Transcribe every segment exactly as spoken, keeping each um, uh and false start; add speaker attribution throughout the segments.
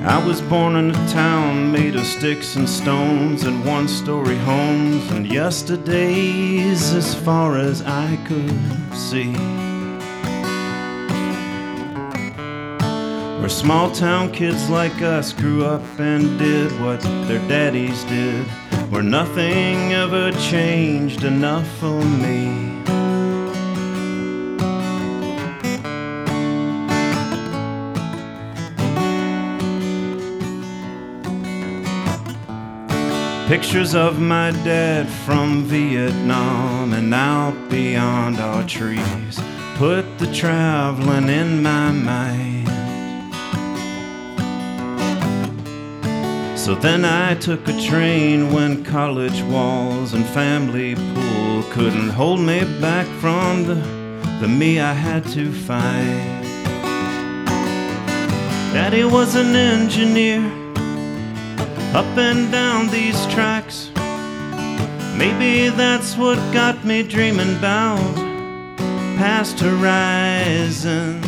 Speaker 1: I was born in a town made of sticks and stones and one-story homes and yesterdays as far as I could see. Where small-town kids like us grew up and did what their daddies did, where nothing ever changed enough for me. Pictures of my dad from Vietnam and out beyond our trees put the traveling in my mind. So then I took a train when college walls and family pool couldn't hold me back from the, the me I had to find. Daddy was an engineer up and down these tracks. Maybe that's what got me dreaming about past horizon.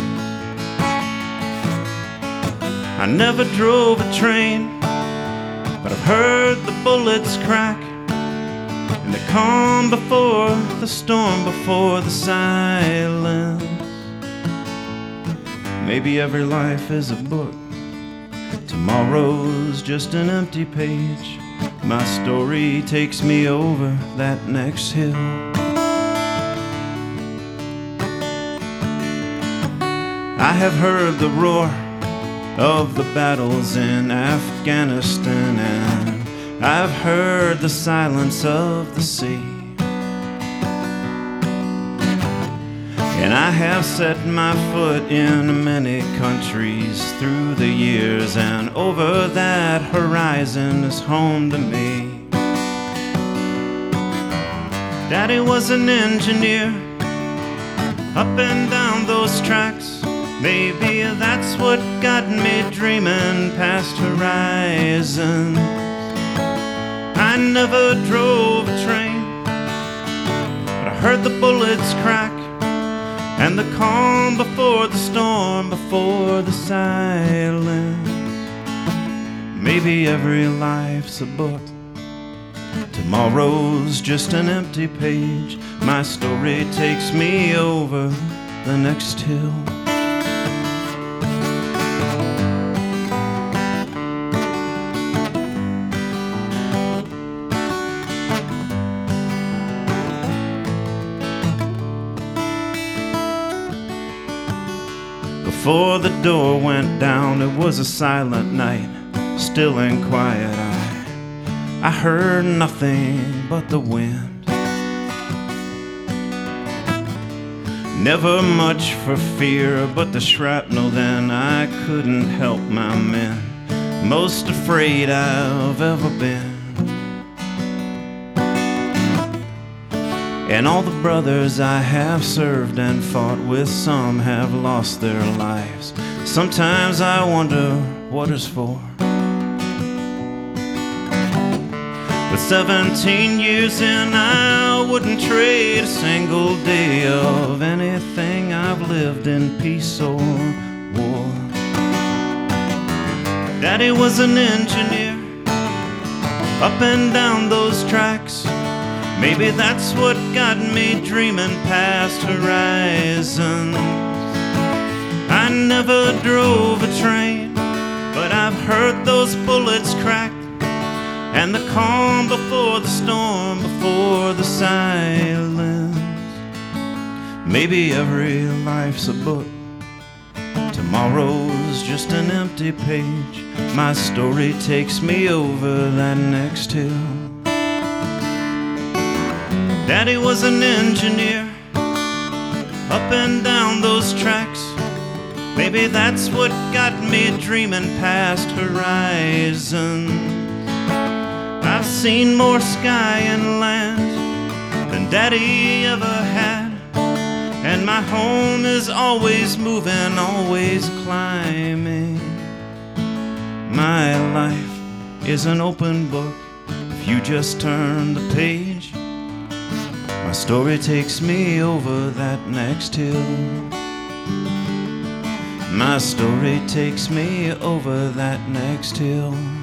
Speaker 1: I never drove a train, but I've heard the bullets crack, and the calm before the storm, before the silence. Maybe every life is a book, tomorrow's just an empty page. My story takes me over that next hill. I have heard the roar of the battles in Afghanistan, and I've heard the silence of the sea. And I have set my foot in many countries through the years, and over that horizon is home to me. Daddy was an engineer up and down those tracks. Maybe that's what got me dreaming past horizons. I never drove a train, but I heard the bullets crack, and the calm before the storm, before the silence. Maybe every life's a book, tomorrow's just an empty page. My story takes me over the next hill. Before the door went down, it was a silent night, still and quiet. I, I heard nothing but the wind. Never much for fear, but the shrapnel then, I couldn't help my men. Most afraid I've ever been. And all the brothers I have served and fought with, some have lost their lives. Sometimes I wonder what it's for. But seventeen years in, I wouldn't trade a single day of anything I've lived in peace or war. Daddy was an engineer up and down those tracks. Maybe that's what got me dreaming past horizons. I never drove a train, but I've heard those bullets crack, and the calm before the storm, before the silence. Maybe every life's a book, tomorrow's just an empty page. My story takes me over that next hill. Daddy was an engineer up and down those tracks. Maybe that's what got me dreaming past horizons. I've seen more sky and land than Daddy ever had, and my home is always moving, always climbing. My life is an open book. If you just turn the page, my story takes me over that next hill. My story takes me over that next hill.